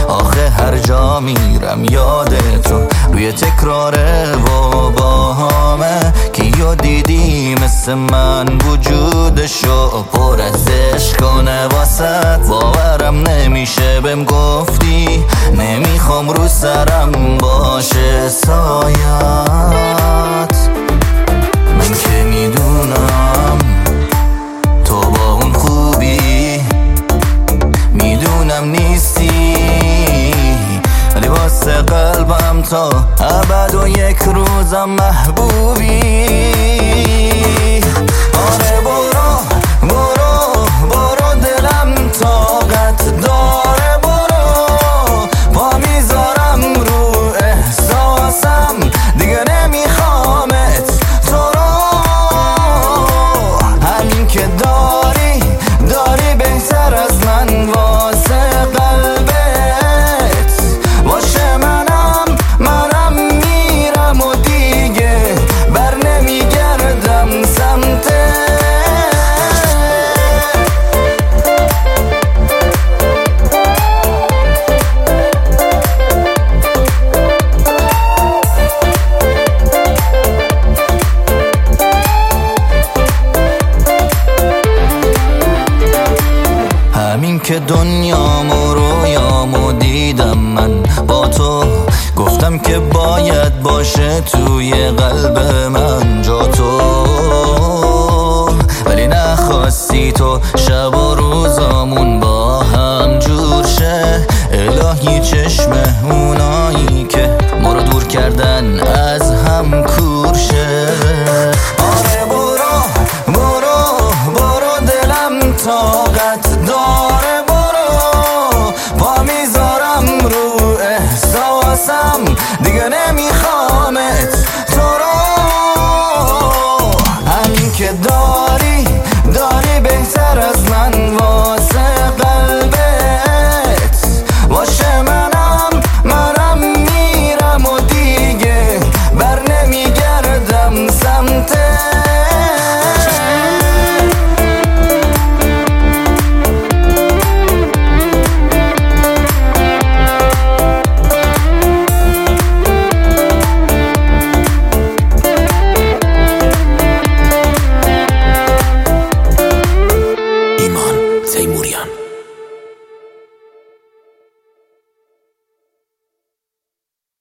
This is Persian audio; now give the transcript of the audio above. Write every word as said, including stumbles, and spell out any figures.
آخه هر جا میرم یاد تو روی تکراره و باهامه. کیو دیدی مثل من وجودشو پر از عشق کنه واسط؟ باورم نمیشه بهم گفتی نمیخوام رو سرم باشه سایت. من که میدونم تو با اون خوبی، میدونم نیستی ولی واسه قلبم تا ابد و یک روزم محبوبی. آره برو برو برو دلم طاقت داره، برو پا میذارم رو احساسم دیگه نمیخوامت تو رو. همین که داری داری بهتر از من واسه قلبت باشه. منم منم میرم و دیگه بر نمیگردم سمتت. همین که دنیامو رویامو دیدم من با تو، گفتم که باید باشه توی قلب من جا تو، ولی نخواستی تو شب و روزامون با هم جور شه. الهی